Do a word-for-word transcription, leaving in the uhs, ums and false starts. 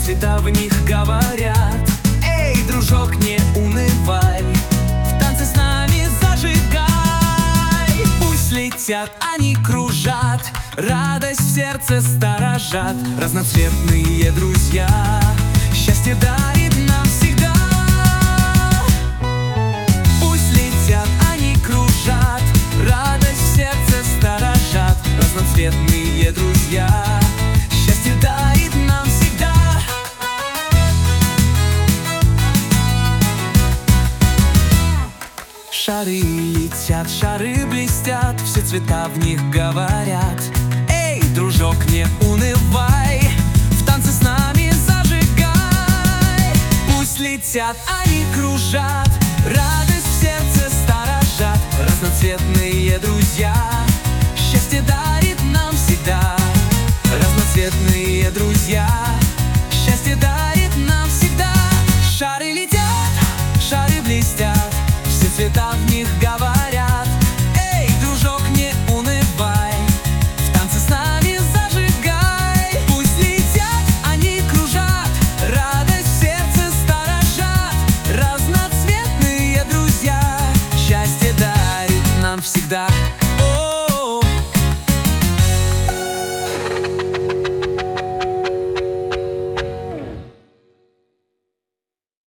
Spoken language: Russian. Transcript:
цвета в них говорят. Эй, дружок, не унывай, в танце с нами зажигай. Пусть летят, они кружат, радость в сердце сторожат. Разноцветные друзья, счастье дарит нам всегда. Пусть летят, они кружат, радость в сердце сторожат. Разноцветные друзья, счастье дарит нам всегда. Шары летят, шары блестят, все цвета в них говорят. Эй, дружок, не унывай, в танце с нами зажигай. Пусть летят, они кружат, радость в сердце сторожат. Разноцветные друзья, счастье дарит нам всегда. Разноцветные друзья, счастье дарит нам всегда. Шары летят, шары блестят, все цвета в них говорят. Эй, дружок, не унывай, в танце с нами зажигай. Пусть летят, они кружат, радость в сердце сторожат. Разноцветные друзья, счастье дарит нам всегда.